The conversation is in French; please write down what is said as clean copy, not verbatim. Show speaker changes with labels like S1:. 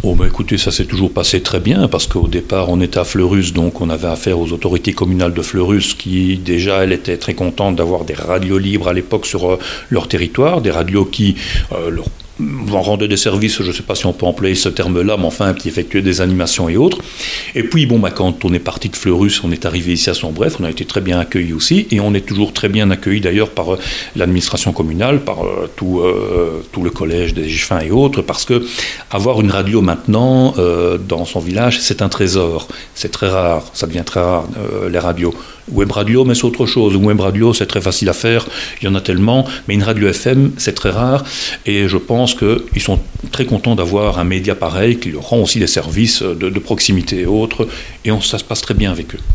S1: Oh bah écoutez, ça s'est toujours passé très bien parce qu'au départ on était à Fleurus, donc on avait affaire aux autorités communales de Fleurus qui déjà elles étaient très contentes d'avoir des radios libres à l'époque sur leur territoire, des radios qui leur rendaient des services, je ne sais pas si on peut employer ce terme-là, mais enfin qui effectuaient des animations et autres. Et puis bon, bah, quand on est parti de Fleurus, on est arrivé ici à Sombref, on a été très bien accueillis aussi, et on est toujours très bien accueillis d'ailleurs par l'administration communale, par tout le collège des Giffins et autres, parce que avoir une radio maintenant dans son village, c'est un trésor. C'est très rare, ça devient très rare les radios. Web radio, mais c'est autre chose. Web radio, c'est très facile à faire, il y en a tellement, mais une radio FM, c'est très rare, et je pense qu'ils sont très contents d'avoir un média pareil qui leur rend aussi des services de proximité et autres, et ça se passe très bien avec eux.